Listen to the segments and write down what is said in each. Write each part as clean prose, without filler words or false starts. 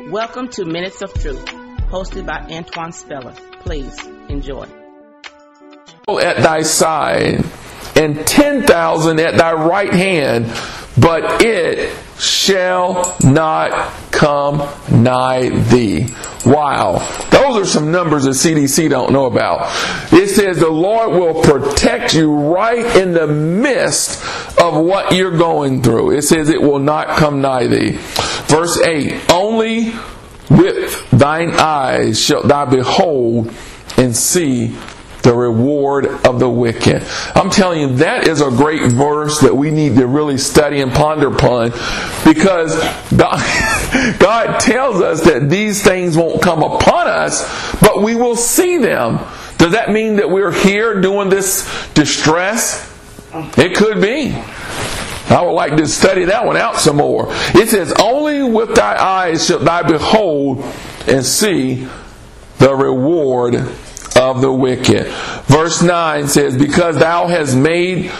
Welcome to Minutes of Truth, hosted by Antoine Speller. Please enjoy. At thy side, and 10,000 at thy right hand, but it shall not come nigh thee. Wow. Those are some numbers that CDC don't know about. It says the Lord will protect you right in the midst of what you're going through. It says it will not come nigh thee. Verse 8, only with thine eyes shalt thou behold and see the reward of the wicked. I'm telling you, that is a great verse that we need to really study and ponder upon, because God tells us that these things won't come upon us, but we will see them. Does that mean that we're here doing this distress? It could be. I would like to study that one out some more. It says, only with thy eyes shalt thou behold and see the reward of the wicked. Verse 9 says, because thou hast made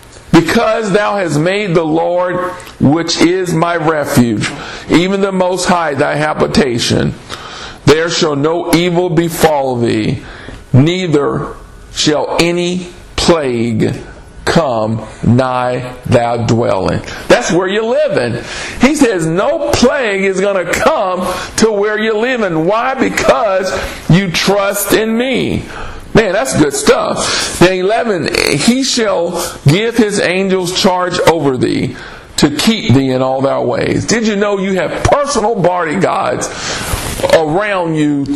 the Lord, which is my refuge, even the Most High thy habitation, there shall no evil befall thee, neither shall any plague come nigh thy dwelling. That's where you're living. He says no plague is going to come to where you're living. Why? Because you trust in me. Man, that's good stuff. Then 11, he shall give his angels charge over thee to keep thee in all thy ways. Did you know you have personal bodyguards around you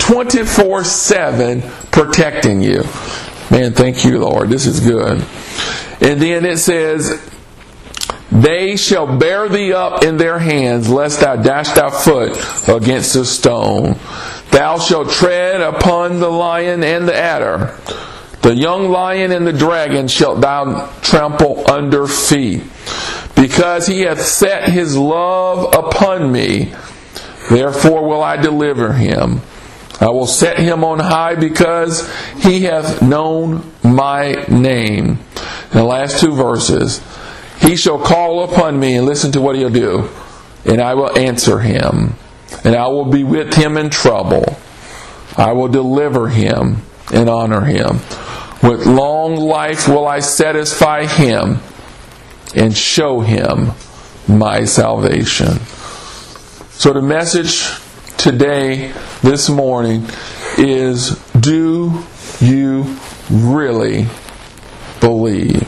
24/7 protecting you? Man, thank you, Lord. This is good. And then it says, they shall bear thee up in their hands, lest thou dash thy foot against a stone. Thou shalt tread upon the lion and the adder. The young lion and the dragon shalt thou trample under feet. Because he hath set his love upon me, therefore will I deliver him. I will set him on high because he hath known my name. And the last two verses. He shall call upon me, and listen to what he'll do, and I will answer him. And I will be with him in trouble. I will deliver him and honor him. With long life will I satisfy him and show him my salvation. So the message today, this morning, is, do you really believe?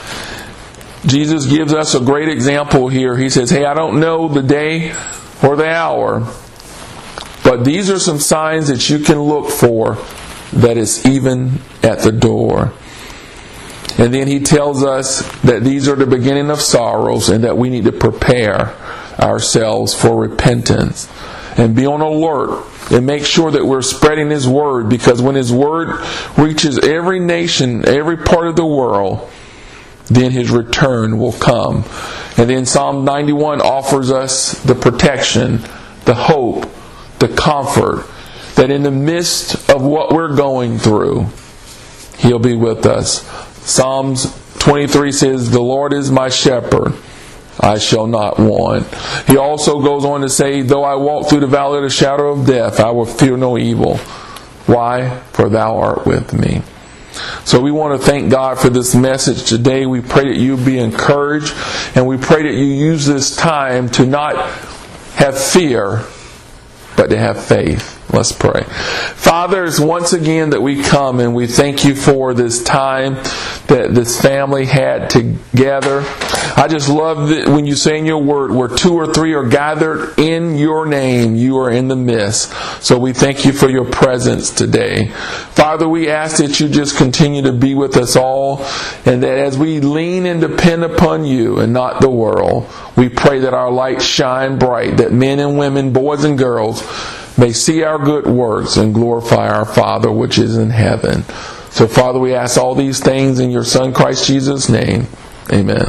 Jesus gives us a great example here. He says, hey, I don't know the day or the hour, but these are some signs that you can look for, that is even at the door. And then he tells us that these are the beginning of sorrows, and that we need to prepare ourselves for repentance and be on alert and make sure that we're spreading his word, because when his word reaches every nation, every part of the world, then his return will come. And then Psalm 91 offers us the protection, the hope, the comfort, that in the midst of what we're going through, he'll be with us. Psalms 23 says, the Lord is my shepherd, I shall not want. He also goes on to say, though I walk through the valley of the shadow of death, I will fear no evil. Why? For thou art with me. So we want to thank God for this message today. We pray that you be encouraged, and we pray that you use this time to not have fear, but to have faith. Let's pray. Father, it's once again that we come and we thank you for this time that this family had together. I just love that when you say in your word, where 2 or 3 are gathered in your name, you are in the midst. So we thank you for your presence today. Father, we ask that you just continue to be with us all, and that as we lean and depend upon you and not the world, we pray that our light shine bright, that men and women, boys and girls, may see our good works and glorify our Father which is in heaven. So, Father, we ask all these things in your Son, Christ Jesus' name. Amen.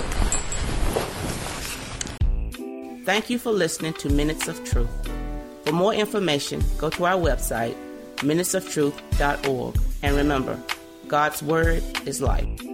Thank you for listening to Minutes of Truth. For more information, go to our website, minutesoftruth.org. And remember, God's Word is life.